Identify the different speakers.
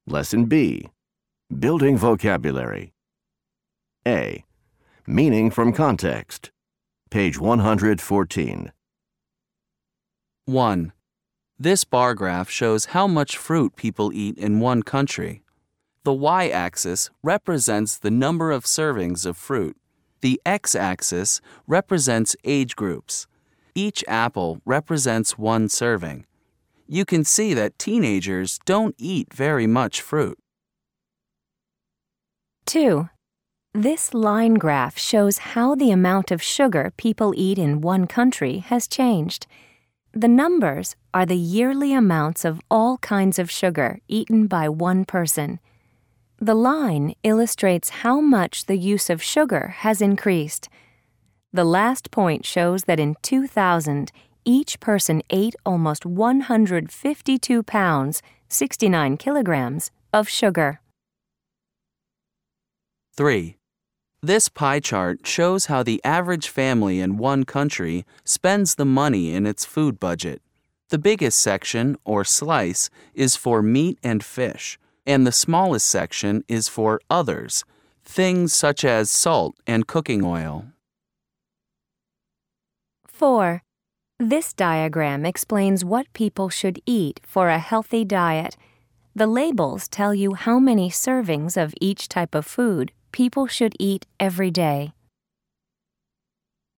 Speaker 1: Lesson B. Building vocabulary. A. Meaning from context. Page 114.
Speaker 2: 1. This bar graph shows how much fruit people eat in one country. The y-axis represents the number of servings of fruit. The x-axis represents age groups. Each apple represents one serving. You can see that teenagers don't eat very much fruit.
Speaker 3: 2. This line graph shows how the amount of sugar people eat in one country has changed. The numbers are the yearly amounts of all kinds of sugar eaten by one person. The line illustrates how much the use of sugar has increased. The last point shows that in 2000, each person ate almost 152 pounds, 69 kilograms, of sugar.
Speaker 2: 3. This pie chart shows how the average family in one country spends the money in its food budget. The biggest section, or slice, is for meat and fish, and the smallest section is for others, things such as salt and cooking oil.
Speaker 3: 4. This diagram explains what people should eat for a healthy diet. The labels tell you how many servings of each type of food people should eat every day.